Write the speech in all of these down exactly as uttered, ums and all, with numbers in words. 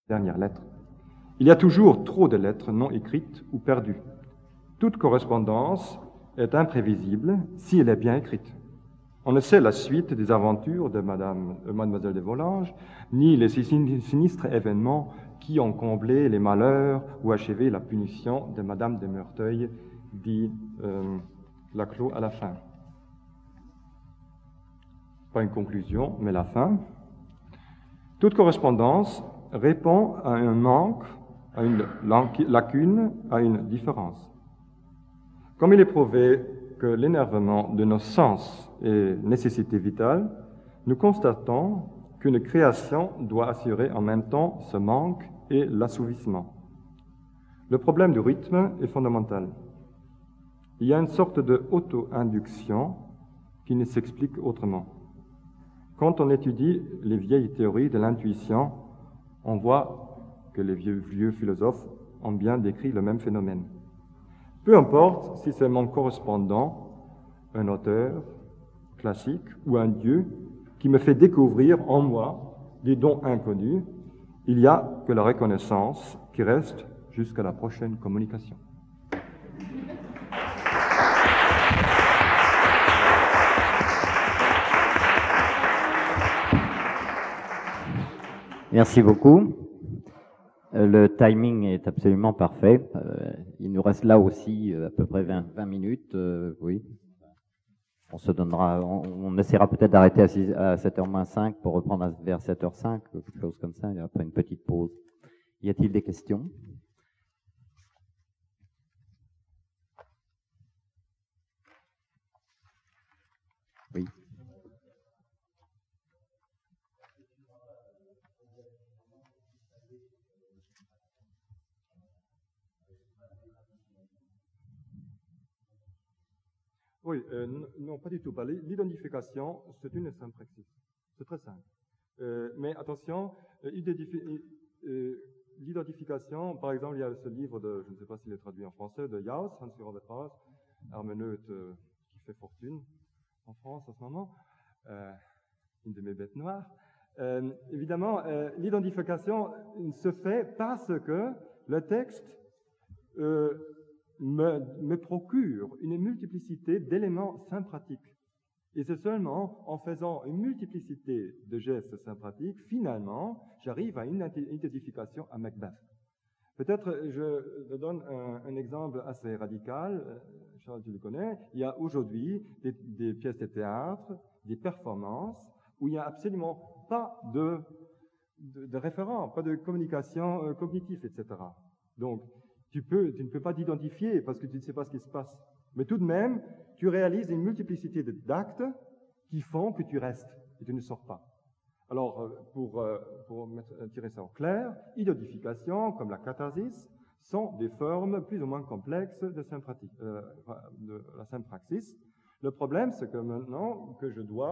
dernière lettre. Il y a toujours trop de lettres non écrites ou perdues. Toute correspondance est imprévisible si elle est bien écrite. On ne sait la suite des aventures de Madame, euh, Mademoiselle de Volanges, ni les sinistres événements qui ont comblé les malheurs ou achevé la punition de Madame de Merteuil, dit euh, Laclos à la fin. Pas une conclusion, mais la fin. Toute correspondance répond à un manque, à une lacune, à une différence. Comme il est prouvé que l'énervement de nos sens est nécessité vitale, nous constatons qu'une création doit assurer en même temps ce manque et l'assouvissement. Le problème du rythme est fondamental. Il y a une sorte de auto-induction qui ne s'explique autrement. Quand on étudie les vieilles théories de l'intuition, on voit que les vieux, vieux philosophes ont bien décrit le même phénomène. Peu importe si c'est mon correspondant, un auteur classique ou un dieu qui me fait découvrir en moi des dons inconnus, il n'y a que la reconnaissance qui reste jusqu'à la prochaine communication. Merci beaucoup. Le timing est absolument parfait. Euh, il nous reste là aussi à peu près vingt, vingt minutes. Euh, oui. On se donnera, on, on essaiera peut-être d'arrêter à, six, à sept heures moins cinq pour reprendre vers sept heures cinq, quelque chose comme ça, et après une petite pause. Y a-t-il des questions ? Oui. Oui, euh, non, pas du tout. L'identification, c'est une synpraxis. C'est très simple. Euh, mais attention, euh, euh, l'identification, par exemple, il y a ce livre de, je ne sais pas s'il est traduit en français, de Jauss, Hans-Robert Jauss, herméneute euh, qui fait fortune en France en ce moment, euh, une de mes bêtes noires. Euh, évidemment, euh, l'identification se fait parce que le texte euh, Me, me procure une multiplicité d'éléments synpratiques. Et c'est seulement en faisant une multiplicité de gestes synpratiques, finalement, j'arrive à une identification à Macbeth. Peut-être je donne un, un exemple assez radical, Charles, tu le connais. Il y a aujourd'hui des, des pièces de théâtre, des performances, où il n'y a absolument pas de, de, de référent, pas de communication euh, cognitive, et cetera. Donc, Tu, peux, tu ne peux pas t'identifier parce que tu ne sais pas ce qui se passe. Mais tout de même, tu réalises une multiplicité d'actes qui font que tu restes et tu ne sors pas. Alors, pour, pour mettre, tirer ça au clair, identification, comme la catharsis, sont des formes plus ou moins complexes de, euh, de la synpraxis. Le problème, c'est que maintenant que je dois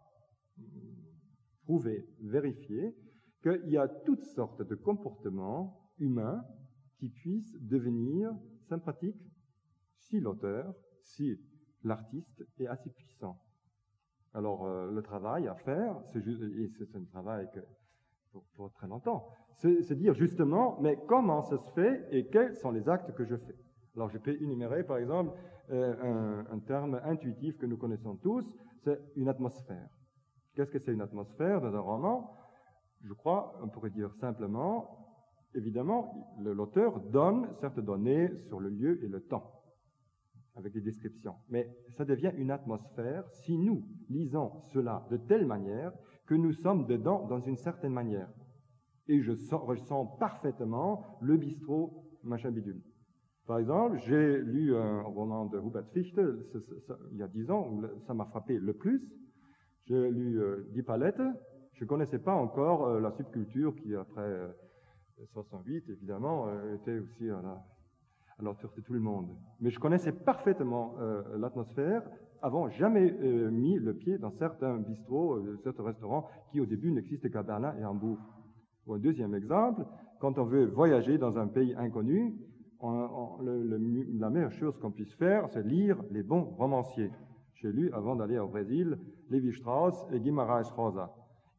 prouver, vérifier, qu'il y a toutes sortes de comportements humains qui puisse devenir sympathique si l'auteur, si l'artiste est assez puissant. Alors, euh, le travail à faire, c'est juste, et c'est un travail que, pour, pour très longtemps, c'est, c'est dire justement, mais comment ça se fait et quels sont les actes que je fais. Alors, je peux énumérer, par exemple, euh, un, un terme intuitif que nous connaissons tous, c'est une atmosphère. Qu'est-ce que c'est une atmosphère dans un roman ? Je crois, on pourrait dire simplement, évidemment, l'auteur donne certaines données sur le lieu et le temps, avec des descriptions. Mais ça devient une atmosphère si nous lisons cela de telle manière que nous sommes dedans dans une certaine manière. Et je sens, ressens parfaitement le bistrot, machin bidule. Par exemple, j'ai lu un roman de Hubert Fichte, ça, ça, ça, il y a dix ans, où ça m'a frappé le plus. J'ai lu euh, Die Palette. Je ne connaissais pas encore euh, la subculture qui, après euh, soixante-huit, évidemment, euh, était aussi à la, à la hauteur de tout le monde. Mais je connaissais parfaitement euh, l'atmosphère avant jamais euh, mis le pied dans certains bistrots, euh, certains restaurants qui, au début, n'existaient qu'à Berlin et Hambourg. Ou un deuxième exemple, quand on veut voyager dans un pays inconnu, on, on, le, le, la meilleure chose qu'on puisse faire, c'est lire les bons romanciers. J'ai lu, avant d'aller au Brésil, Lévi-Strauss et Guimarães Rosa.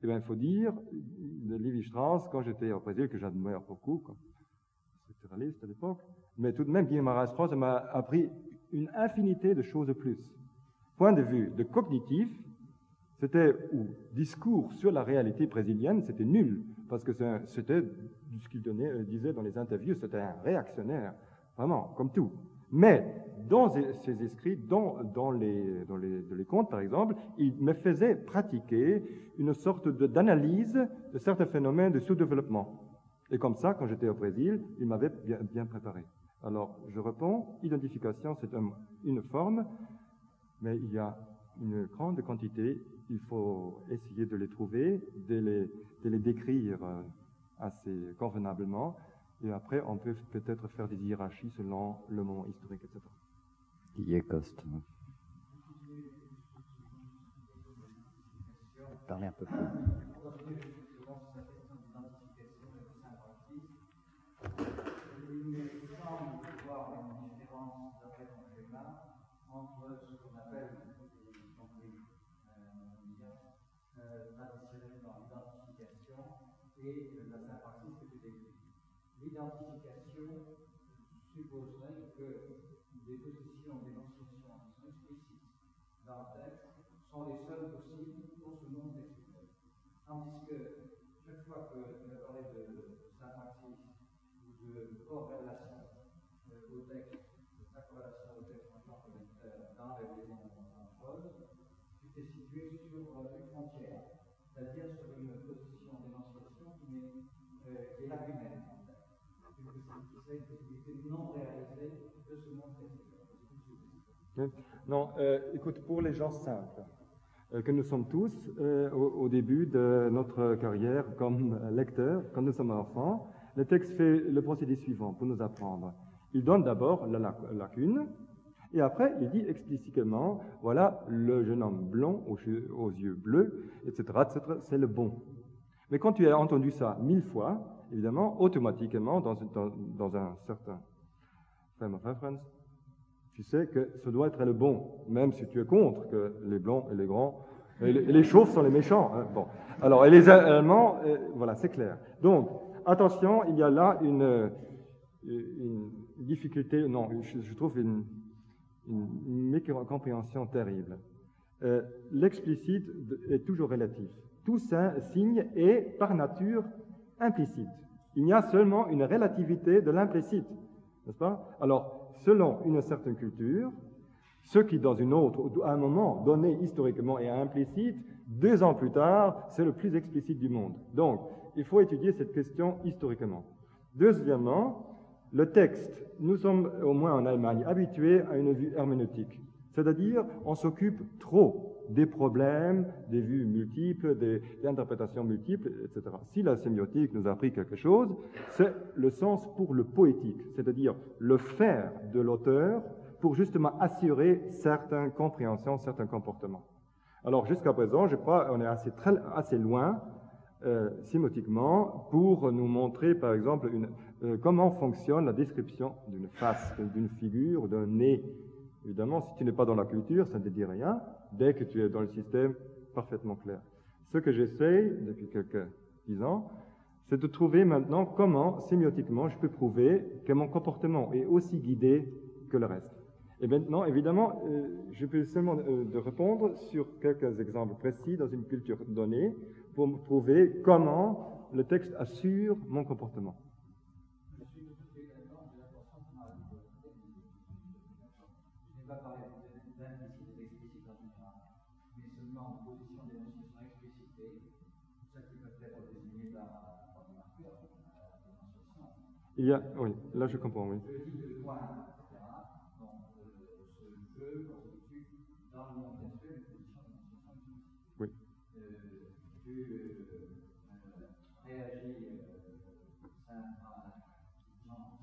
Eh bien, il faut dire, de Lévi-Strauss, quand j'étais au Brésil, que j'admire beaucoup, comme structuraliste à l'époque, mais tout de même, Guillaume Strauss m'a appris une infinité de choses de plus. Point de vue de cognitif, c'était, ou discours sur la réalité brésilienne, c'était nul, parce que c'était ce qu'il donnait, disait dans les interviews, c'était un réactionnaire, vraiment, comme tout. Mais dans ses écrits, dans, dans, les, dans, les, dans les contes par exemple, il me faisait pratiquer une sorte d'analyse de, de certains phénomènes de sous-développement. Et comme ça, quand j'étais au Brésil, il m'avait bien, bien préparé. Alors, je réponds, identification, c'est un, une forme, mais il y a une grande quantité, il faut essayer de les trouver, de les, de les décrire assez convenablement, et après, on peut peut-être faire des hiérarchies selon le moment historique, et cetera. Guy Coste. Parlez un peu plus. Il me semble voir une différence d'après ton schéma entre ce qu'on appelle, y compris traditionnel dans l'identification et la synpraxis que tu décris. L'identification supposerait que des positions d'énonciation qui sont explicites dans le texte sont les seules possibles pour ce monde textuel. Tandis que chaque fois que tu as parlé de synpraxis ou de corrélation euh, au texte, de sa corrélation au texte en tant que lecteur dans la liaison entre choses, tu t'es situé sur euh, une frontière, c'est-à-dire sur une position d'énonciation qui est, euh, qui est lacunaire, en fait. C'est une possibilité non réalisée de ce monde textuel. Non, euh, écoute, pour les gens simples, euh, que nous sommes tous euh, au, au début de notre carrière comme lecteurs, quand nous sommes enfants, le texte fait le procédé suivant pour nous apprendre. Il donne d'abord la lacune, et après il dit explicitement, voilà, le jeune homme blond aux, aux yeux bleus, et cetera, et cetera, c'est le bon. Mais quand tu as entendu ça mille fois, évidemment, automatiquement, dans, dans, dans un certain frame of reference, tu sais que ce doit être le bon, même si tu es contre que les blancs et les grands, et les, et les chauves sont les méchants. Hein. Bon. Alors, et les Allemands, euh, voilà, c'est clair. Donc, attention, il y a là une, une difficulté, non, je, je trouve une, une, une mécompréhension terrible. Euh, L'explicite est toujours relatif. Tout signe est, par nature, implicite. Il y a seulement une relativité de l'implicite, n'est-ce pas? Alors, selon une certaine culture, ce qui, dans une autre, à un moment donné, historiquement, est implicite, deux ans plus tard, c'est le plus explicite du monde. Donc, il faut étudier cette question historiquement. Deuxièmement, le texte, nous sommes, au moins en Allemagne, habitués à une vue herméneutique. C'est-à-dire, on s'occupe trop des problèmes, des vues multiples, des, des interprétations multiples, et cetera. Si la sémiotique nous a appris quelque chose, c'est le sens pour le poétique, c'est-à-dire le faire de l'auteur pour justement assurer certaines compréhensions, certains comportements. Alors jusqu'à présent, je crois qu'on est assez, très, assez loin euh, sémiotiquement pour nous montrer, par exemple, une, euh, comment fonctionne la description d'une face, d'une figure, d'un nez. Évidemment, si tu n'es pas dans la culture, ça ne te dit rien, dès que tu es dans le système parfaitement clair. Ce que j'essaye, depuis quelques dix ans, c'est de trouver maintenant comment, sémiotiquement, je peux prouver que mon comportement est aussi guidé que le reste. Et maintenant, évidemment, euh, je peux seulement euh, de répondre sur quelques exemples précis dans une culture donnée pour me prouver comment le texte assure mon comportement. Pas parler d'implicite et d'explicite en général, mais seulement en position d'énonciation explicitée, ça qui peut être désigné par, par des marqueurs d'énonciation. Il y a, oui, là je comprends, oui. Le type de point, et cetera. Donc, euh, ce jeu constitue dans le monde textuel une position d'énonciation explicite. Oui. Euh, tu euh, réagis euh, simple, non,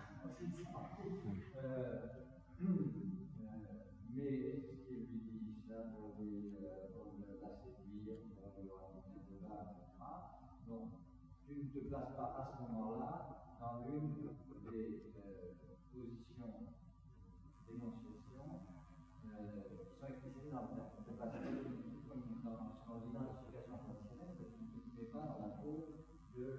euh, mais est-ce qu'il lui dit ça pour, lui, euh, pour la séduire, pour lui raconter un débat, et cetera. Donc, tu ne te places pas à ce moment-là dans l'une des euh, positions d'énonciation euh, qui sont explicites dans le texte. On te place comme dans, dans l'identification traditionnelle,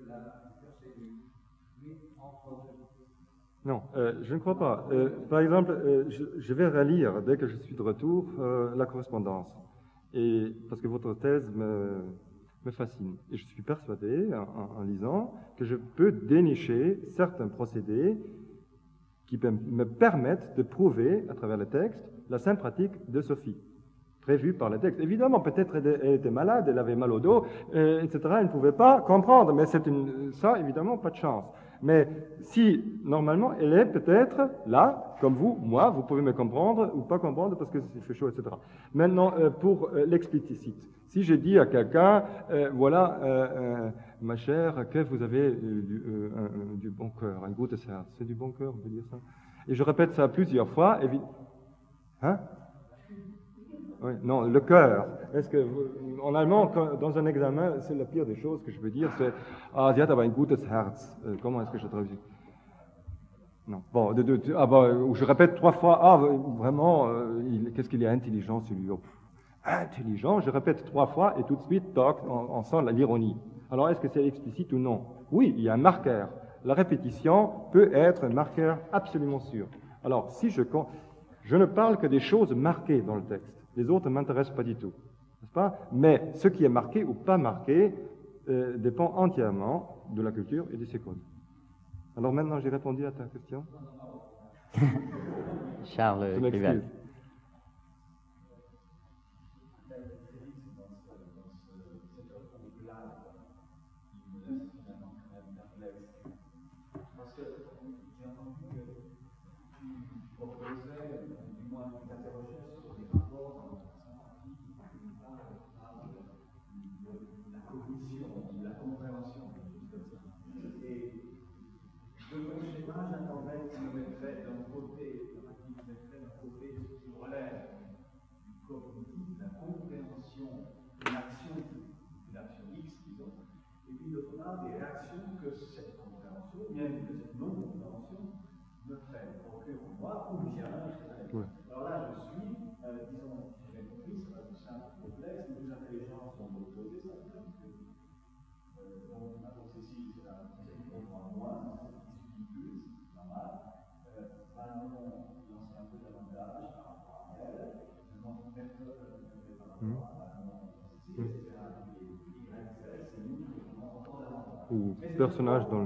Non, euh, je ne crois pas. Euh, par exemple, euh, je, je vais relire, dès que je suis de retour, euh, la correspondance. Et, parce que votre thèse me, me fascine. Et je suis persuadé, en, en lisant, que je peux dénicher certains procédés qui me permettent de prouver, à travers le texte, la sainte pratique de Sophie, prévue par le texte. Évidemment, peut-être elle était malade, elle avait mal au dos, euh, et cetera. Elle ne pouvait pas comprendre, mais c'est une, ça, évidemment, pas de chance. Mais si, normalement, elle est peut-être là, comme vous, moi, vous pouvez me comprendre ou pas comprendre parce que c'est fait chaud, et cetera. Maintenant, euh, pour euh, l'explicite, si je dis à quelqu'un, euh, voilà, euh, euh, ma chère, que vous avez euh, du, euh, un, du bon cœur, un gutes Herz, c'est du bon cœur, on peut dire ça. Et je répète ça plusieurs fois, et hein? Oui, non, le cœur. Est-ce que vous, en allemand, quand, dans un examen, c'est la pire des choses que je peux dire, c'est ah, sie hat aber ein gutes Herz. Euh, comment est-ce que je traduis? Non. Bon, de, de, de, ah, bah, je répète trois fois, ah, vraiment, euh, il, qu'est-ce qu'il est intelligent celui-là? Intelligent, je répète trois fois et tout de suite, toc, on, on sent l'ironie. Alors, est-ce que c'est explicite ou non? Oui, il y a un marqueur. La répétition peut être un marqueur absolument sûr. Alors, si je, je ne parle que des choses marquées dans le texte. Les autres ne m'intéressent pas du tout, n'est-ce pas? Mais ce qui est marqué ou pas marqué euh, dépend entièrement de la culture et de ses codes. Alors maintenant, j'ai répondu à ta question. Charles Krival. Des réactions que cette compréhension, bien que cette non-compréhension, me fait procure en moi, ou bien, ouais. Alors là, je suis, euh, disons, j'ai compris, c'est pas tout simple, complexe, mais les intelligences sont opposées, ça veut dire que, euh, bon, pour Cécile, c'est un conseil qui comprend moins, c'est qui plus, c'est normal. Euh, Manon lance un peu davantage par rapport à elle, je montre personne par rapport à Manon, Cécile, et cetera. Ou personnage dans le...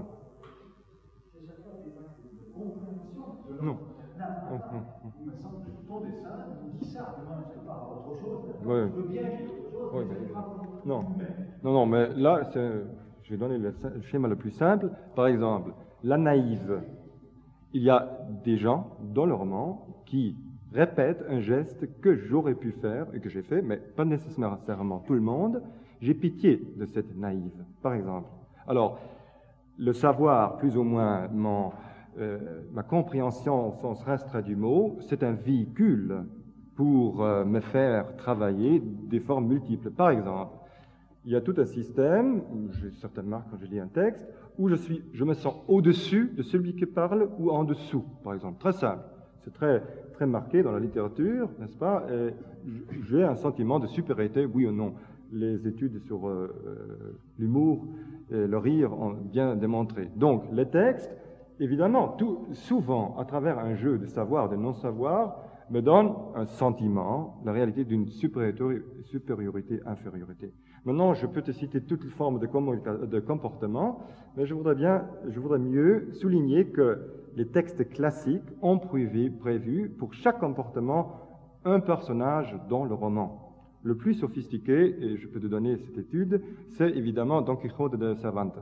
Non. Non, non. Il me semble que ton dessin nous dit ça. Demain, je ne sais pas, autre chose. Oui. Je veux bien qu'il y ait autre chose. Oui, mais... Non. non, non, mais là, je vais donner le schéma le plus simple. Par exemple, la naïve. Il y a des gens dans le roman qui répètent un geste que j'aurais pu faire et que j'ai fait, mais pas nécessairement tout le monde. J'ai pitié de cette naïve, par exemple. Alors, le savoir, plus ou moins, mon, euh, ma compréhension au sens restreint du mot, c'est un véhicule pour euh, me faire travailler des formes multiples. Par exemple, il y a tout un système, j'ai certaines marques quand je lis un texte, où je, suis, je me sens au-dessus de celui qui parle ou en dessous, par exemple. Très simple. C'est très, très marqué dans la littérature, n'est-ce pas? Et j'ai un sentiment de supériorité, oui ou non. Les études sur euh, l'humour et le rire ont bien démontré. Donc, les textes, évidemment, tout, souvent, à travers un jeu de savoir, de non-savoir, me donnent un sentiment, la réalité d'une supériorité, infériorité. Maintenant, je peux te citer toutes les formes de, de comportement, mais je voudrais bien, je voudrais mieux souligner que les textes classiques ont prévu, prévu pour chaque comportement un personnage dans le roman. Le plus sophistiqué, et je peux te donner cette étude, c'est évidemment Don Quichotte de Cervantes.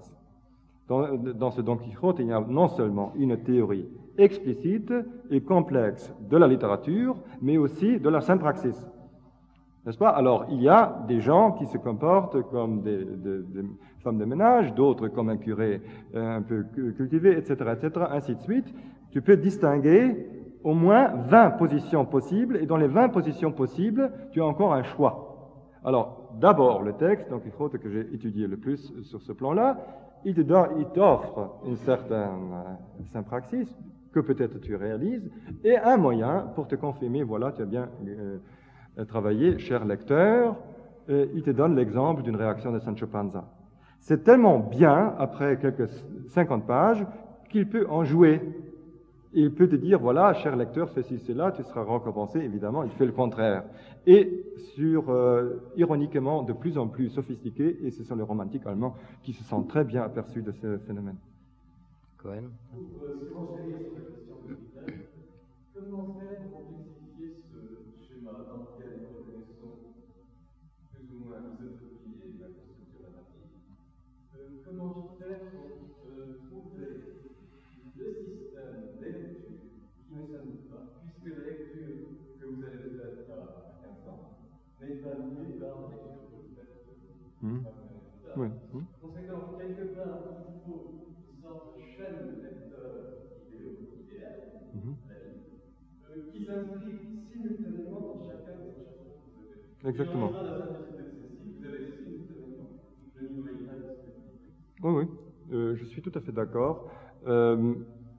Dans, dans ce Don Quichotte, il y a non seulement une théorie explicite et complexe de la littérature, mais aussi de la synpraxis. N'est-ce pas? Alors, il y a des gens qui se comportent comme des, des, des femmes de ménage, d'autres comme un curé un peu cultivé, et cetera, et cetera, ainsi de suite. Tu peux distinguer au moins vingt positions possibles, et dans les vingt positions possibles, tu as encore un choix. Alors, d'abord, le texte, donc il faut que j'ai étudié le plus sur ce plan-là, il te donne, il t'offre une certaine euh, synpraxis que peut-être tu réalises, et un moyen pour te confirmer, voilà, tu as bien euh, travaillé, cher lecteur, euh, il te donne l'exemple d'une réaction de Sancho Panza. C'est tellement bien, après quelques cinquante pages, qu'il peut en jouer. Il peut te dire, voilà, cher lecteur, fais ci, cela, tu seras récompensé. Évidemment, il fait le contraire. Et sur, euh, ironiquement, de plus en plus sophistiqué, et ce sont les romantiques allemands qui se sont très bien aperçus de ce phénomène. Cohen. Comment faire pour complexifier ce schéma dans lequel nous reconnaissons plus ou moins l'isotropie et la construction narrative? euh, Comment faire pour euh, trouver le système des lectures qui ne s'annule pas, puisque la lecture que vous avez faite à quinze ans n'est pas liée par la lecture que vous faites Mmh. à Oui. mmh. Conséquent, quelque part, il faut une sorte de chaîne de lecteurs idéaux, Mmh. qui s'inscrivent simultanément dans chacun des chapitres que vous avez. Exactement. Et en la simplicité de ceci, vous avez simultanément le niveau mental de ce que vous faites. Oui, oui, euh, je suis tout à fait d'accord. Euh,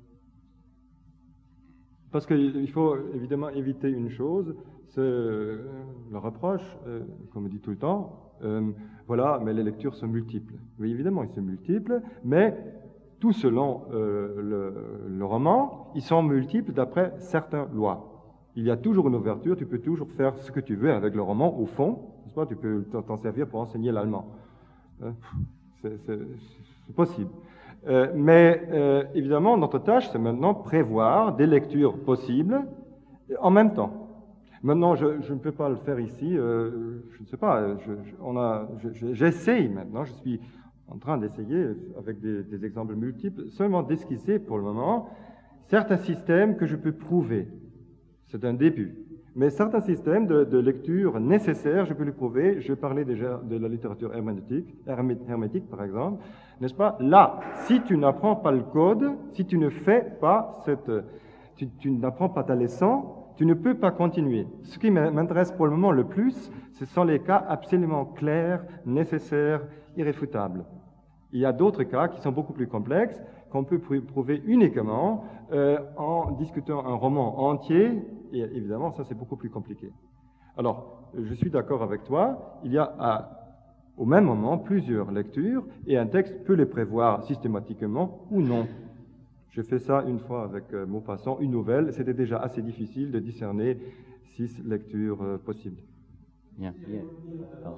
parce qu'il faut évidemment éviter une chose, c'est euh, le reproche, euh, comme on dit tout le temps, euh, voilà, mais les lectures sont multiples. Oui, évidemment, ils sont multiples, mais tout selon euh, le, le roman, ils sont multiples d'après certaines lois. Il y a toujours une ouverture, tu peux toujours faire ce que tu veux avec le roman, au fond, n'est-ce pas? Tu peux t'en servir pour enseigner l'allemand. Euh, c'est, c'est, c'est possible. Euh, mais euh, évidemment, notre tâche, c'est maintenant prévoir des lectures possibles en même temps. Maintenant, je, je ne peux pas le faire ici, euh, je ne sais pas, je, je, on a, je, j'essaye maintenant, je suis en train d'essayer, avec des, des exemples multiples, seulement d'esquisser pour le moment certains systèmes que je peux prouver. C'est un début. Mais certains systèmes de, de lecture nécessaires, je peux les prouver. Je parlais déjà de la littérature hermétique, hermétique par exemple, n'est-ce pas? Là, si tu n'apprends pas le code, si tu ne fais pas cette, tu, tu n'apprends pas ta leçon, tu ne peux pas continuer. Ce qui m'intéresse pour le moment le plus, ce sont les cas absolument clairs, nécessaires, irréfutables. Il y a d'autres cas qui sont beaucoup plus complexes, qu'on peut prouver uniquement euh, en discutant un roman entier, et évidemment, ça c'est beaucoup plus compliqué. Alors, je suis d'accord avec toi, il y a à, au même moment plusieurs lectures, et un texte peut les prévoir systématiquement ou non. J'ai fait ça une fois avec euh, Maupassant, une nouvelle, c'était déjà assez difficile de discerner six lectures euh, possibles. Bien, bien. Pardon.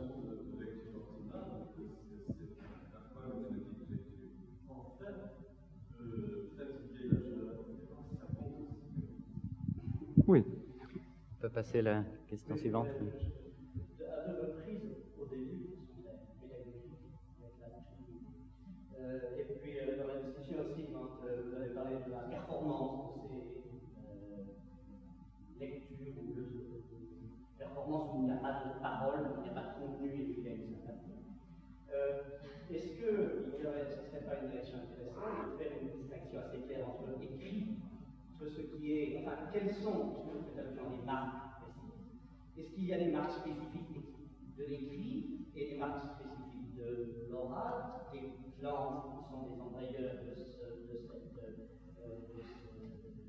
Oui. On peut passer à la question suivante. À deux reprises, au début, euh, et puis euh, dans la discussion aussi, quand euh, vous avez parlé de la performance de ces euh, lectures, ou de performance où il n'y a pas de parole, il n'y a pas de contenu, et puis il y a une sympathie. Euh, est-ce que il y aurait, ce ne serait pas une direction intéressante de faire une distinction assez claire entre l'écrit, entre ce qui est, enfin, quelles sont, puisque vous faites allusion à des marques précises, est-ce qu'il y a des marques spécifiques de l'écrit et des marques spécifiques de l'oral, des langues qui sont des embrayeurs de ce, de cette, euh, de ce,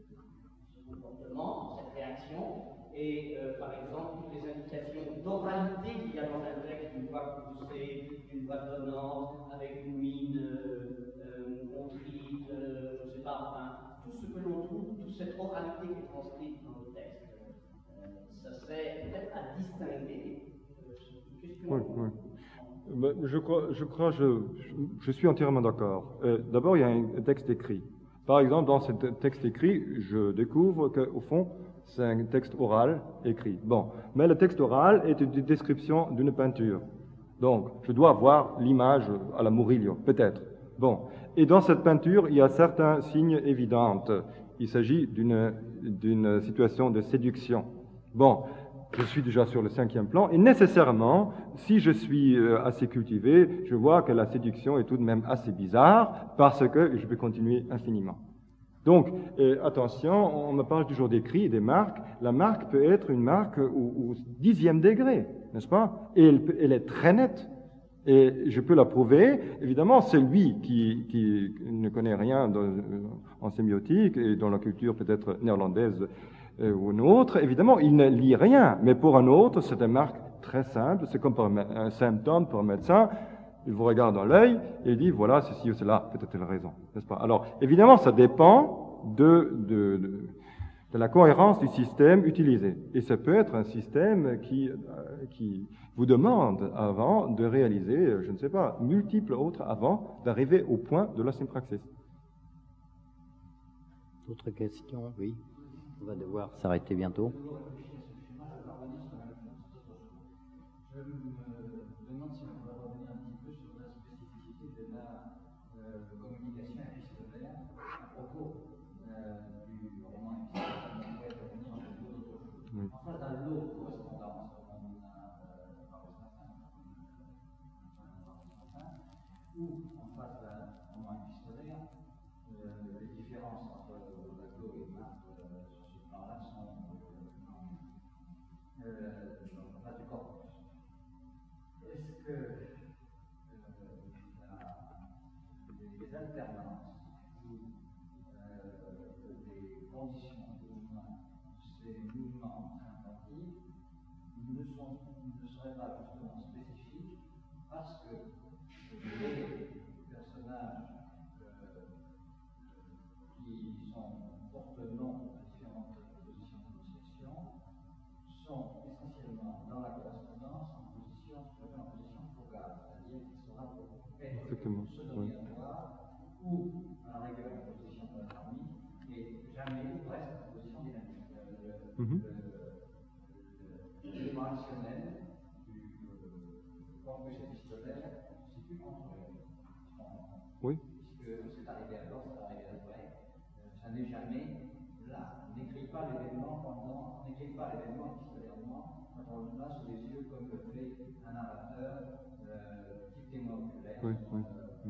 ce comportement, de cette réaction, et euh, par exemple toutes les indications d'oralité qu'il y a dans un texte, une voix poussée, une voix donnante, avec une mine euh, contrite, euh, je ne sais pas, enfin, tout ce que l'on trouve, toute cette oralité qui est transcrite dans le texte, euh, ça serait peut-être à distinguer. Euh, question. Oui, oui. Ben, je crois, je, crois je, je suis entièrement d'accord. Euh, d'abord, il y a un texte écrit. Par exemple, dans ce texte écrit, je découvre qu'au fond, c'est un texte oral écrit. Bon, mais le texte oral est une description d'une peinture. Donc, je dois voir l'image à la Murillo, peut-être. Bon, et dans cette peinture, il y a certains signes évidents. Il s'agit d'une d'une situation de séduction. Bon, je suis déjà sur le cinquième plan, et nécessairement, si je suis assez cultivé, je vois que la séduction est tout de même assez bizarre, parce que je peux continuer infiniment. Donc, euh, attention, on me parle toujours d'écrit et des marques. La marque peut être une marque au, au dixième degré, n'est-ce pas? Et elle, elle est très nette. Et je peux la prouver. Évidemment, celui qui, qui ne connaît rien dans, en sémiotique et dans la culture peut-être néerlandaise euh, ou une autre, évidemment, il ne lit rien. Mais pour un autre, c'est une marque très simple. C'est comme pour un, un symptôme pour un médecin. Il vous regarde dans l'œil et il dit, voilà, ceci ou cela, peut-être telle raison, n'est-ce pas? Alors, évidemment, ça dépend de, de, de, de la cohérence du système utilisé. Et ça peut être un système qui, euh, qui vous demande avant de réaliser, je ne sais pas, multiples autres avant d'arriver au point de la synpraxis. D'autres questions? Oui. On va devoir s'arrêter bientôt. Je me demande si on peut revenir un petit peu sur la spécificité de la euh, communication épistolaire à propos euh, du roman épistolaire. On pourrait revenir un peu d'autres choses. Oui. En face d'un lot de correspondance, comme on a parlé ce matin, ou en face d'un roman épistolaire, euh, les différences entre l'aglo et Marc euh, sur ce plan-là sont euh, en face du corpus. Est-ce que euh, la, les alternances ou euh, les conditions de mouvement, ces mouvements sympathiques, ne, sont, ne seraient pas justement spécifiques parce que les personnages euh, qui sont porte-noms à différentes positions d'initiation sont essentiellement dans la correspondance en position, ce qu'on appelle en position focale, c'est-à-dire qu'il sera pour être pseudo-dilatoire ou à la rigueur en position de la famille, et jamais ou presque en position dynamique. L'élément actionnel du corpus épistolaire se situe entre eux. Oui. Puisque c'est arrivé alors, c'est arrivé après, ça n'est jamais là. On n'écrit pas l'événement pendant, on n'écrit pas l'événement épistolairement quand on le a sous les yeux comme le fait un narrateur euh, type témoin oculaire. Oui, oui, oui.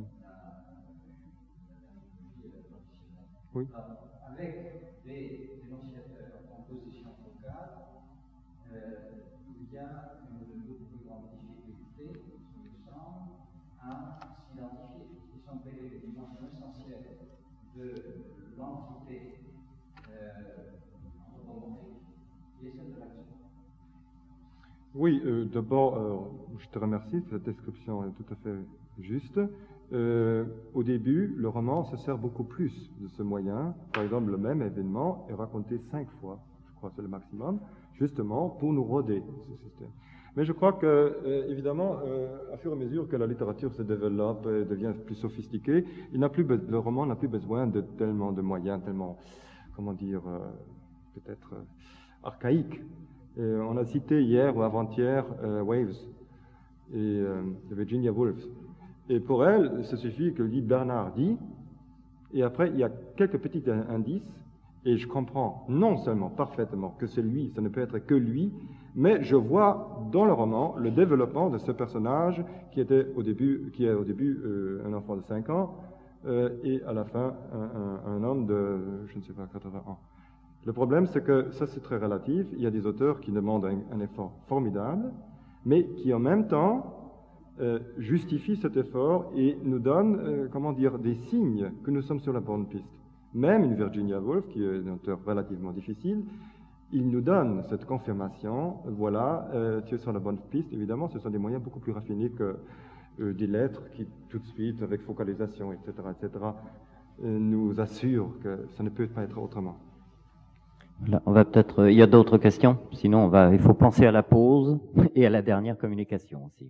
Oui. Alors, avec des dénonciateurs en position focale, euh, il y a une beaucoup plus grande difficulté, il me semble, à s'identifier. Ils sont mêlés des dimensions essentielles de l'entité euh, anthropomorphique qui est celle de l'action. Oui, euh, d'abord, euh, je te remercie, cette description est tout à fait juste. Euh, au début, le roman se sert beaucoup plus de ce moyen. Par exemple, le même événement est raconté cinq fois, je crois que c'est le maximum, justement pour nous roder ce système. Mais je crois que, euh, évidemment, euh, à fur et à mesure que la littérature se développe et devient plus sophistiquée, il n'a plus be- le roman n'a plus besoin de tellement de moyens, tellement, comment dire, euh, peut-être euh, archaïques. Et on a cité hier ou avant-hier euh, Waves et euh, de Virginia Woolf. Et pour elle, il suffit que dit Bernard dit, et après il y a quelques petits indices, et je comprends non seulement parfaitement que c'est lui, ça ne peut être que lui, mais je vois dans le roman le développement de ce personnage qui était au début, qui est au début euh, un enfant de cinq ans euh, et à la fin un, un, un homme de, je ne sais pas, quatre-vingts ans. Le problème, c'est que ça, c'est très relatif. Il y a des auteurs qui demandent un, un effort formidable, mais qui en même temps euh, justifient cet effort et nous donnent, euh, comment dire, des signes que nous sommes sur la bonne piste. Même une Virginia Woolf, qui est un auteur relativement difficile, il nous donne cette confirmation, voilà, euh, tu es sur la bonne piste. Évidemment, ce sont des moyens beaucoup plus raffinés que euh, des lettres qui, tout de suite, avec focalisation, et cetera, et cetera, euh, nous assurent que ça ne peut pas être autrement. Voilà, on va peut-être. Il y a d'autres questions. Sinon, on va. Il faut penser à la pause et à la dernière communication aussi.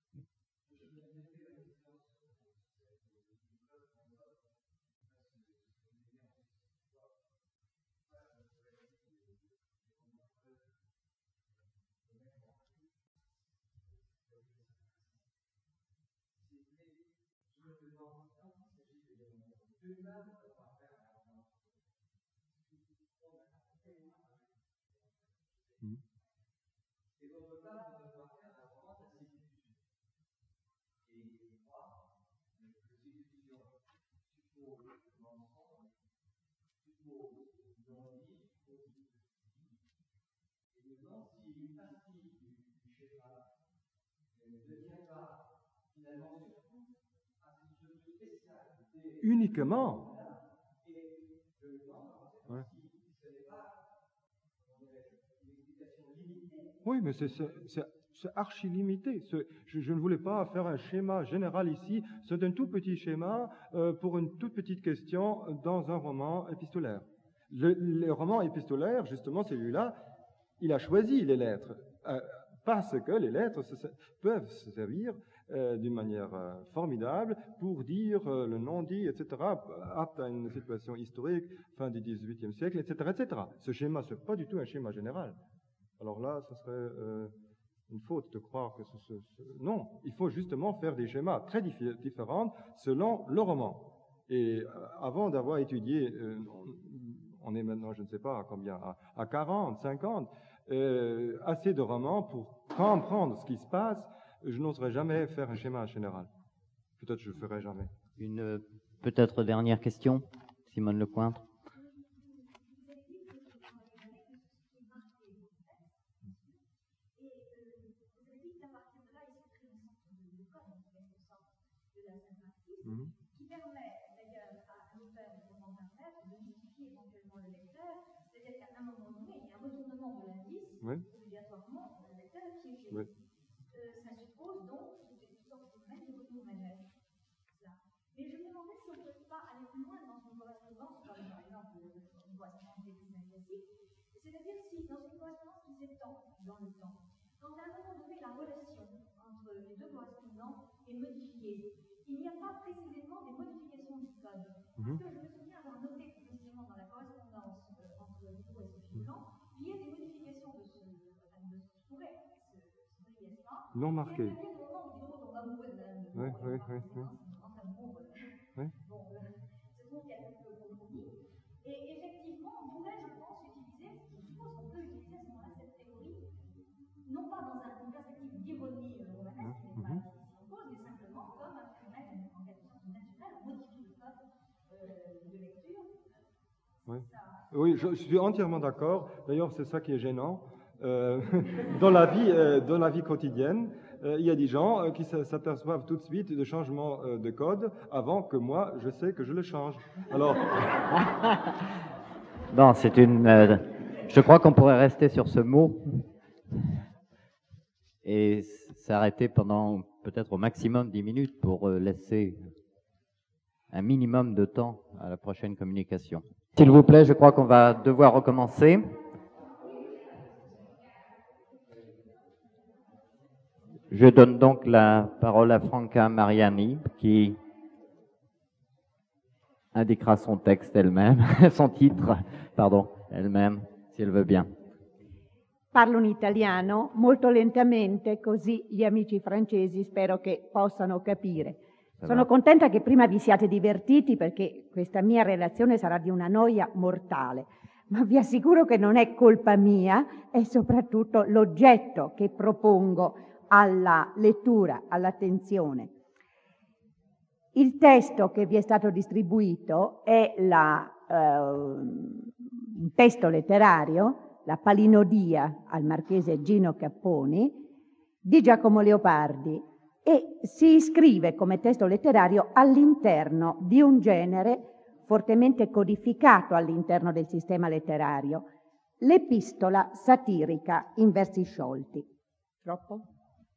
Uniquement. Ouais. Oui, mais c'est, c'est, c'est archi limité. Je, je ne voulais pas faire un schéma général ici. C'est un tout petit schéma euh, pour une toute petite question dans un roman épistolaire. Le, le roman épistolaire, justement, celui-là, il a choisi les lettres euh, parce que les lettres se, peuvent se servir euh, d'une manière euh, formidable pour dire euh, le non-dit, et cetera, apte à une situation historique, fin du dix-huitième siècle, et cetera, et cetera. Ce schéma, ce n'est pas du tout un schéma général. Alors là, ce serait euh, une faute de croire que ce, ce, ce... Non, il faut justement faire des schémas très diffé différents selon le roman. Et euh, avant d'avoir étudié, euh, on est maintenant, je ne sais pas à combien, à, à quarante, cinquante, euh, assez de romans pour comprendre ce qui se passe, je n'oserais jamais faire un schéma général. Peut-être je ne le ferai jamais. Une euh, peut-être dernière question, Simone Lepointre. Mmh. Qui permet d'ailleurs à l'auteur de roman d'interprète de justifier éventuellement le lecteur, c'est-à-dire qu'à un moment donné, il y a un retournement de l'indice, oui. Obligatoirement, le lecteur est piégé. Oui. Euh, ça suppose donc une sorte de même de retour manuel. Mais je me demandais si on ne peut pas aller plus loin dans une correspondance, par exemple, une correspondance des classiques, c'est-à-dire si dans une correspondance qui s'étend dans le temps, quand à un moment donné la relation entre les deux correspondants est modifiée, il n'y a pas précisément des modifications du code. Parce que je me souviens avoir noté précisément dans la correspondance euh, entre Nico et Sophie Blanc, il y a des modifications de ce, enfin, de ce qui pourrait se brièvement. Non marqué. Il y a des moments où on tombe amoureux de l'un de oui, oui, oui, oui. Oui. Bon, euh, c'est donc qu'il y a quelques compromis. Et effectivement, on pourrait, je pense, utiliser, je suppose qu'on peut utiliser à ce moment-là cette théorie, non pas dans une perspective d'ironie euh, romanesque, qui n'est pas ici en cause, mais simplement comme un phénomène en quelque sorte naturel, on modifie le code euh, de lecture. Oui, oui je, je suis entièrement d'accord. D'ailleurs, c'est ça qui est gênant. Euh, dans, la vie, euh, dans la vie quotidienne, euh, il y a des gens euh, qui s'aperçoivent tout de suite de changements euh, de code avant que moi, je sais que je le change. Alors... non, c'est une... Euh, je crois qu'on pourrait rester sur ce mot et s'arrêter pendant peut-être au maximum dix minutes pour euh, laisser un minimum de temps à la prochaine communication. S'il vous plaît, je crois qu'on va devoir recommencer. Je donne donc la parole à Franca Mariani, qui indiquera son texte elle-même, son titre, pardon, elle-même, si elle veut bien. Parlo in italiano molto lentamente, così gli amici francesi spero che possano capire. Sono contenta che prima vi siate divertiti, perché questa mia relazione sarà di una noia mortale, ma vi assicuro che non è colpa mia, è soprattutto l'oggetto che propongo alla lettura, all'attenzione. Il testo che vi è stato distribuito è la, eh, un testo letterario, la Palinodia al marchese Gino Capponi, di Giacomo Leopardi, e si iscrive come testo letterario all'interno di un genere fortemente codificato all'interno del sistema letterario, l'epistola satirica in versi sciolti. Troppo?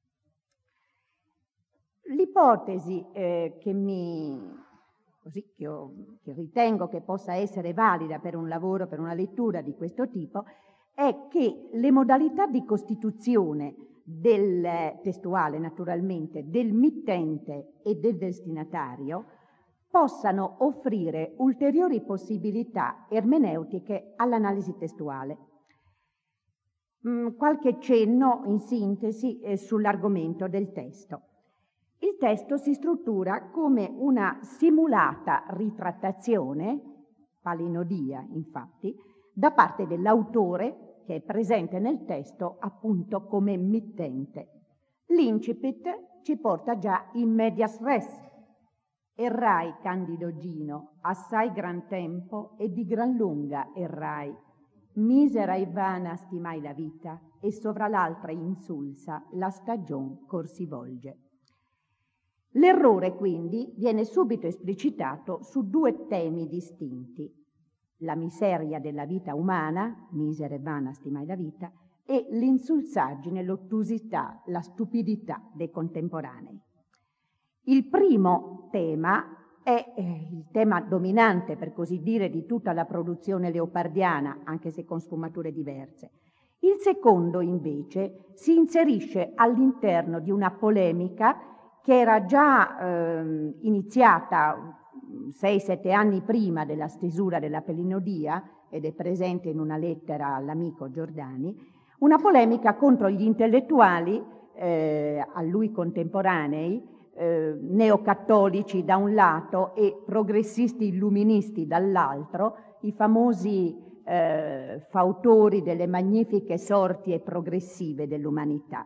L'ipotesi eh, che, mi, così, che, ho, che ritengo che possa essere valida per un lavoro, per una lettura di questo tipo, è che le modalità di costituzione del testuale, naturalmente, del mittente e del destinatario possano offrire ulteriori possibilità ermeneutiche all'analisi testuale. Mm, qualche cenno, in sintesi, eh, sull'argomento del testo. Il testo si struttura come una simulata ritrattazione, palinodia infatti, da parte dell'autore che è presente nel testo appunto come mittente. L'incipit ci porta già in medias res. Errai, Candido Gino, assai gran tempo e di gran lunga errai. Misera e vana stimai la vita e sovra l'altra insulsa la stagion cor si volge. L'errore, quindi, viene subito esplicitato su due temi distinti: la miseria della vita umana, misera e vana stimai la vita, e l'insulsaggine, l'ottusità, la stupidità dei contemporanei. Il primo tema è eh, il tema dominante, per così dire, di tutta la produzione leopardiana, anche se con sfumature diverse. Il secondo, invece, si inserisce all'interno di una polemica che era già eh, iniziata sei sette anni prima della stesura della Pelinodia ed è presente in una lettera all'amico Giordani, una polemica contro gli intellettuali eh, a lui contemporanei, eh, neocattolici da un lato e progressisti illuministi dall'altro, i famosi eh, fautori delle magnifiche sorti e progressive dell'umanità.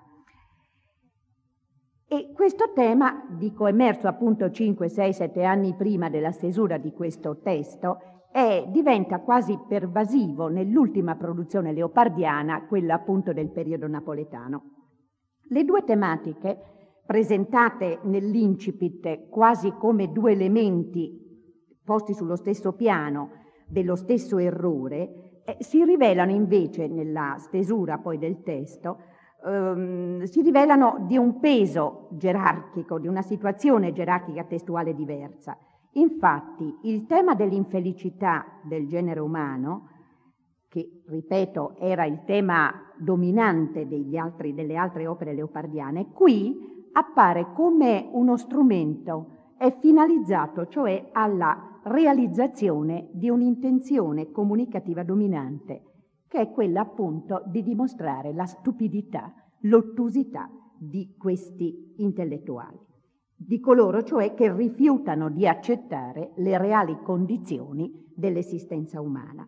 E questo tema, dico, emerso appunto cinque, sei, sette anni prima della stesura di questo testo, è, diventa quasi pervasivo nell'ultima produzione leopardiana, quella appunto del periodo napoletano. Le due tematiche, presentate nell'incipit quasi come due elementi posti sullo stesso piano dello stesso errore, eh, si rivelano invece nella stesura poi del testo ehm, si rivelano di un peso gerarchico, di una situazione gerarchica testuale diversa. Infatti, il tema dell'infelicità del genere umano, che, ripeto, era il tema dominante degli altri, delle altre opere leopardiane, qui appare come uno strumento, è finalizzato cioè alla realizzazione di un'intenzione comunicativa dominante, che è quella appunto di dimostrare la stupidità, l'ottusità di questi intellettuali, di coloro cioè che rifiutano di accettare le reali condizioni dell'esistenza umana,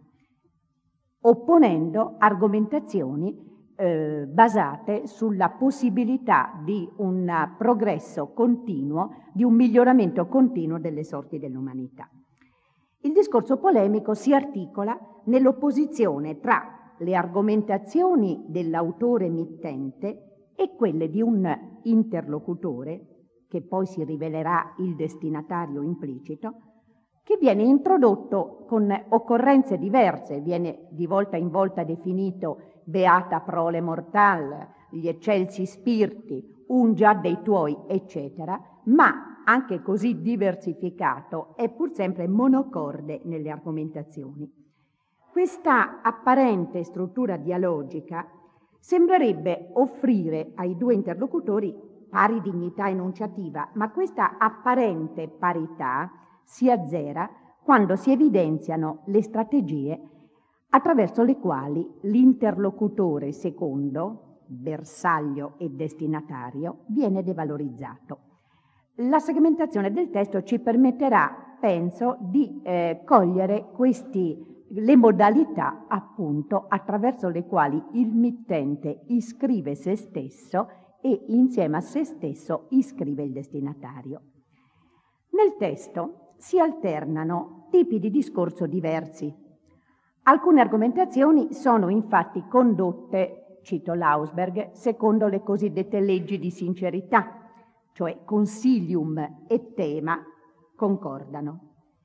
opponendo argomentazioni eh, basate sulla possibilità di un progresso continuo, di un miglioramento continuo delle sorti dell'umanità. Il discorso polemico si articola nell'opposizione tra le argomentazioni dell'autore mittente e quelle di un interlocutore, che poi si rivelerà il destinatario implicito, che viene introdotto con occorrenze diverse, viene di volta in volta definito beata prole mortal, gli eccelsi spirti, un già dei tuoi, eccetera, ma anche così diversificato è pur sempre monocorde nelle argomentazioni. Questa apparente struttura dialogica sembrerebbe offrire ai due interlocutori pari dignità enunciativa, ma questa apparente parità si azzera quando si evidenziano le strategie attraverso le quali l'interlocutore secondo, bersaglio e destinatario, viene devalorizzato. La segmentazione del testo ci permetterà, penso, di eh, cogliere questi, le modalità appunto attraverso le quali il mittente iscrive se stesso e insieme a se stesso iscrive il destinatario. Nel testo si alternano tipi di discorso diversi. Alcune argomentazioni sono infatti condotte, cito Lausberg, secondo le cosiddette leggi di sincerità, cioè consilium e tema concordano.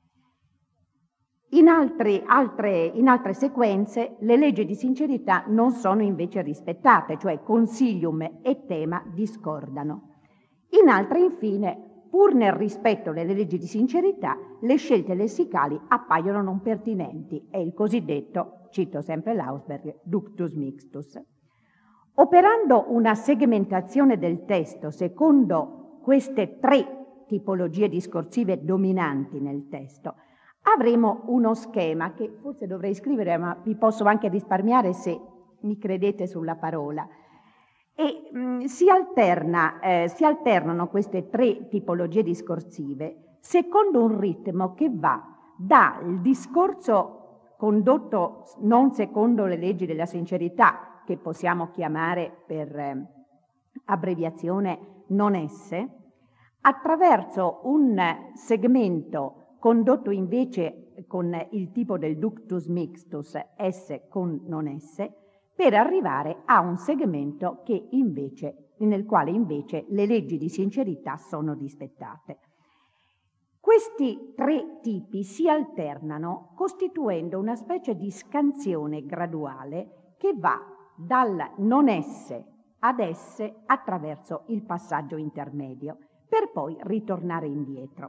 In, altri, altre, in altre sequenze le leggi di sincerità non sono invece rispettate, cioè consilium e tema discordano. In altre, infine, pur nel rispetto delle leggi di sincerità, le scelte lessicali appaiono non pertinenti, è il cosiddetto, cito sempre Lausberg, ductus mixtus. Operando una segmentazione del testo secondo queste tre tipologie discorsive dominanti nel testo, avremo uno schema che forse dovrei scrivere, ma vi posso anche risparmiare se mi credete sulla parola. E mh, si, alterna, eh, si alternano queste tre tipologie discorsive secondo un ritmo che va dal discorso condotto non secondo le leggi della sincerità, che possiamo chiamare per eh, abbreviazione non esse, attraverso un segmento condotto invece con il tipo del ductus mixtus, esse con non esse, per arrivare a un segmento che invece, nel quale invece le leggi di sincerità sono rispettate. Questi tre tipi si alternano costituendo una specie di scansione graduale che va dal non esse ad esse attraverso il passaggio intermedio, per poi ritornare indietro.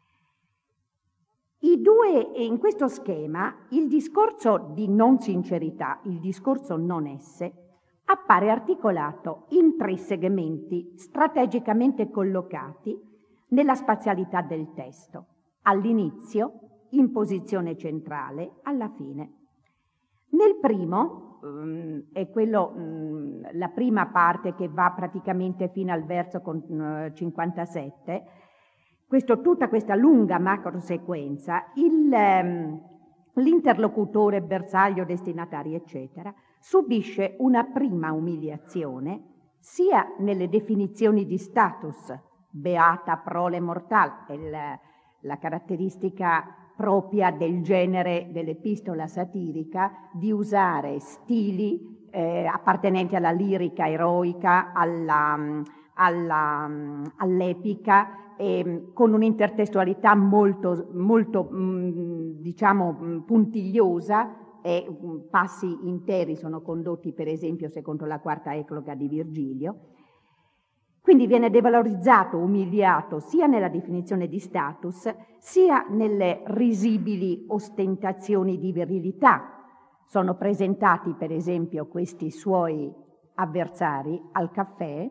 I due, in questo schema, il discorso di non sincerità, il discorso non esse, appare articolato in tre segmenti strategicamente collocati nella spazialità del testo, all'inizio, in posizione centrale, alla fine. Nel primo, um, è quello, um, la prima parte che va praticamente fino al verso con, uh, cinquantasette, questo, tutta questa lunga macro sequenza, il, um, l'interlocutore, bersaglio, destinatari, eccetera, subisce una prima umiliazione sia nelle definizioni di status, beata, prole, mortal, è la, la caratteristica propria del genere dell'epistola satirica di usare stili eh, appartenenti alla lirica eroica, alla, alla, all'epica, eh, con un'intertestualità molto, molto mh, diciamo, puntigliosa, e mh, passi interi sono condotti per esempio secondo la quarta ecloga di Virgilio. Quindi viene devalorizzato, umiliato sia nella definizione di status, sia nelle risibili ostentazioni di virilità. Sono presentati, per esempio, questi suoi avversari al caffè,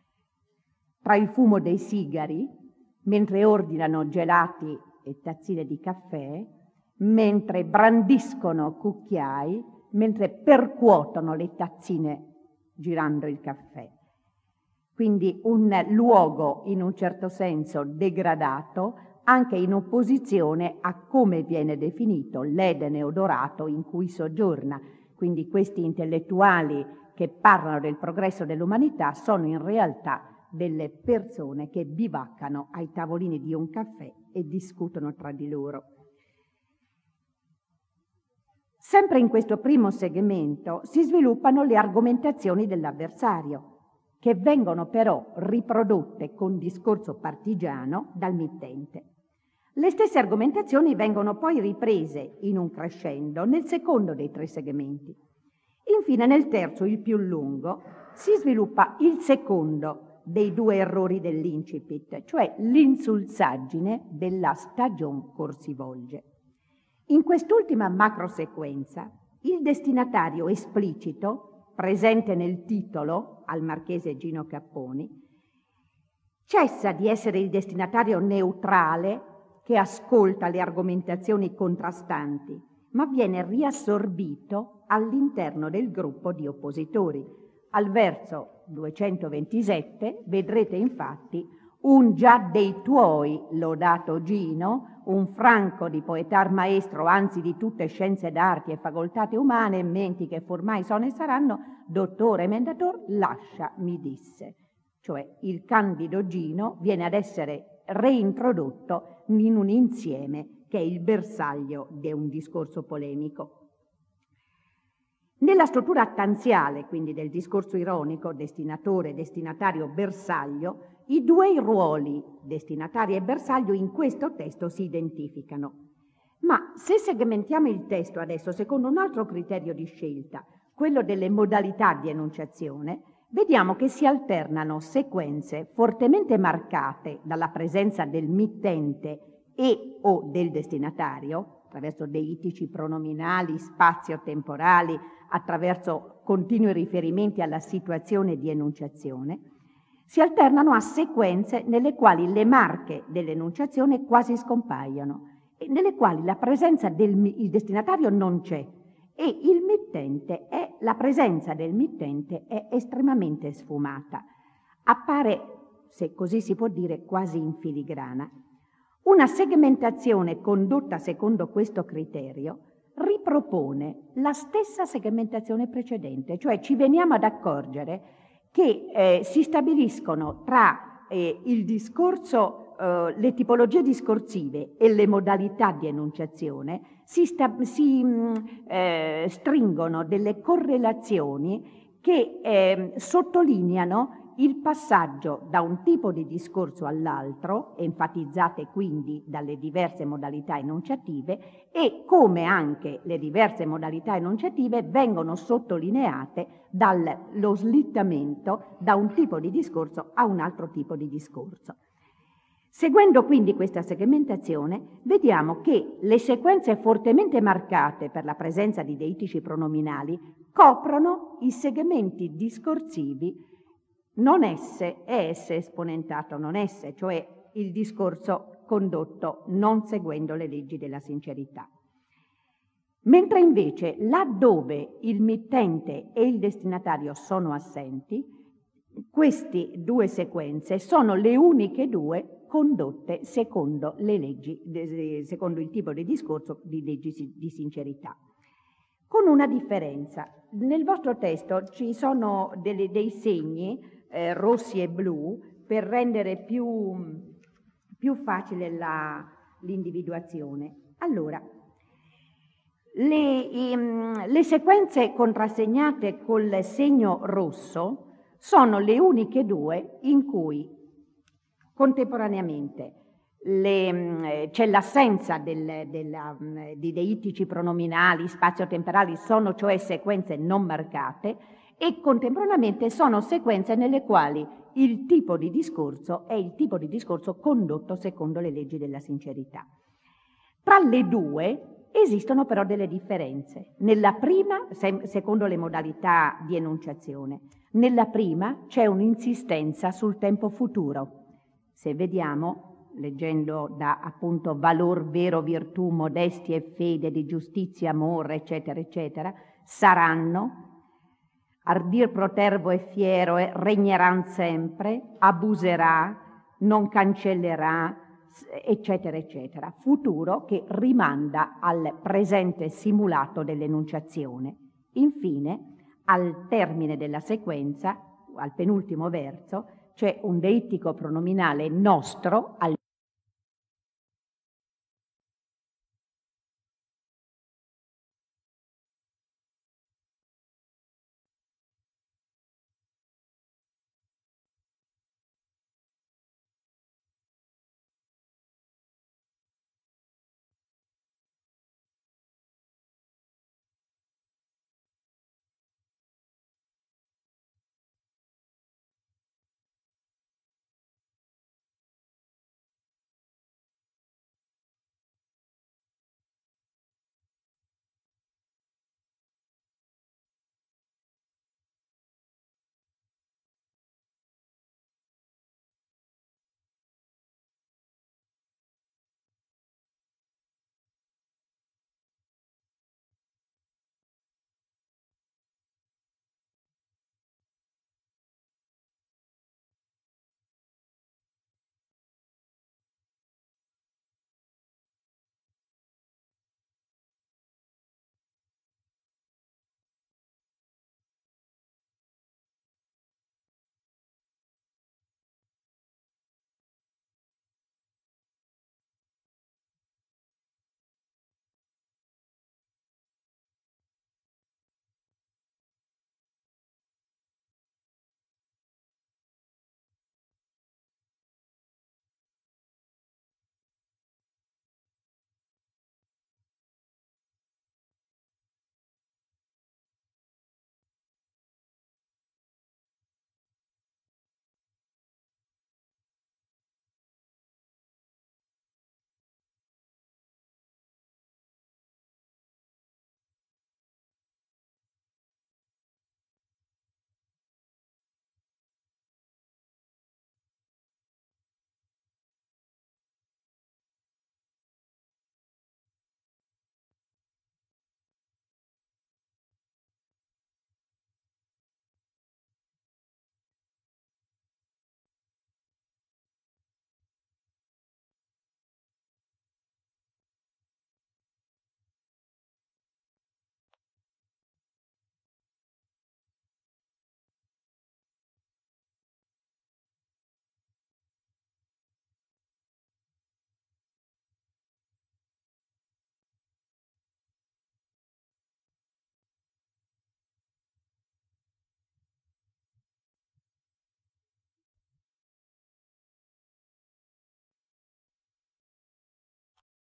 tra il fumo dei sigari, mentre ordinano gelati e tazzine di caffè, mentre brandiscono cucchiai, mentre percuotono le tazzine girando il caffè. Quindi un luogo in un certo senso degradato, anche in opposizione a come viene definito l'Edene odorato in cui soggiorna. Quindi questi intellettuali che parlano del progresso dell'umanità sono in realtà delle persone che bivaccano ai tavolini di un caffè e discutono tra di loro. Sempre in questo primo segmento si sviluppano le argomentazioni dell'avversario, che vengono però riprodotte con discorso partigiano dal mittente. Le stesse argomentazioni vengono poi riprese in un crescendo nel secondo dei tre segmenti. Infine, nel terzo, il più lungo, si sviluppa il secondo dei due errori dell'incipit, cioè l'insulsaggine della stagion corsivolge. In quest'ultima macrosequenza, il destinatario esplicito, presente nel titolo al marchese Gino Capponi, cessa di essere il destinatario neutrale che ascolta le argomentazioni contrastanti, ma viene riassorbito all'interno del gruppo di oppositori. Al verso duecentoventisette vedrete infatti un già dei tuoi lodato Gino, un franco di poetar maestro, anzi di tutte scienze d'arti e facoltate umane, menti che formai sono e saranno, dottore emendator, lascia, mi disse. Cioè il candido Gino viene ad essere reintrodotto in un insieme che è il bersaglio di un discorso polemico. Nella struttura attanziale, quindi del discorso ironico, destinatore, destinatario, bersaglio, i due ruoli, destinatario e bersaglio, in questo testo si identificano. Ma se segmentiamo il testo adesso secondo un altro criterio di scelta, quello delle modalità di enunciazione, vediamo che si alternano sequenze fortemente marcate dalla presenza del mittente e o del destinatario, attraverso deitici pronominali, spazio-temporali, attraverso continui riferimenti alla situazione di enunciazione, si alternano a sequenze nelle quali le marche dell'enunciazione quasi scompaiono e nelle quali la presenza del il destinatario non c'è e il mittente è, la presenza del mittente è estremamente sfumata. Appare, se così si può dire, quasi in filigrana. Una segmentazione condotta secondo questo criterio ripropone la stessa segmentazione precedente, cioè ci veniamo ad accorgere che eh, si stabiliscono tra eh, il discorso, eh, le tipologie discorsive e le modalità di enunciazione, si, sta, si mh, eh, stringono delle correlazioni che eh, sottolineano il passaggio da un tipo di discorso all'altro, enfatizzate quindi dalle diverse modalità enunciative, e come anche le diverse modalità enunciative vengono sottolineate dallo slittamento da un tipo di discorso a un altro tipo di discorso. Seguendo quindi questa segmentazione, vediamo che le sequenze fortemente marcate per la presenza di deitici pronominali coprono i segmenti discorsivi non esse e esse esponentato non esse, cioè il discorso condotto non seguendo le leggi della sincerità. Mentre invece laddove il mittente e il destinatario sono assenti, queste due sequenze sono le uniche due condotte secondo le leggi, secondo il tipo di discorso di leggi di sincerità. Con una differenza. Nel vostro testo ci sono delle, dei segni eh, rossi e blu per rendere più, più facile la, l'individuazione. Allora, le, um, le sequenze contrassegnate col segno rosso sono le uniche due in cui contemporaneamente le, c'è l'assenza del, della, di deitici pronominali, spazio-temporali, sono cioè sequenze non marcate, e contemporaneamente sono sequenze nelle quali il tipo di discorso è il tipo di discorso condotto secondo le leggi della sincerità. Tra le due esistono però delle differenze. Nella prima, se, secondo le modalità di enunciazione, nella prima c'è un'insistenza sul tempo futuro. Se vediamo, leggendo da appunto valor, vero, virtù, modestia e fede, di giustizia, amore, eccetera, eccetera, saranno, ardir protervo e fiero, e regneran sempre, abuserà, non cancellerà, eccetera, eccetera. Futuro che rimanda al presente simulato dell'enunciazione. Infine, al termine della sequenza, al penultimo verso, c'è un deittico pronominale nostro al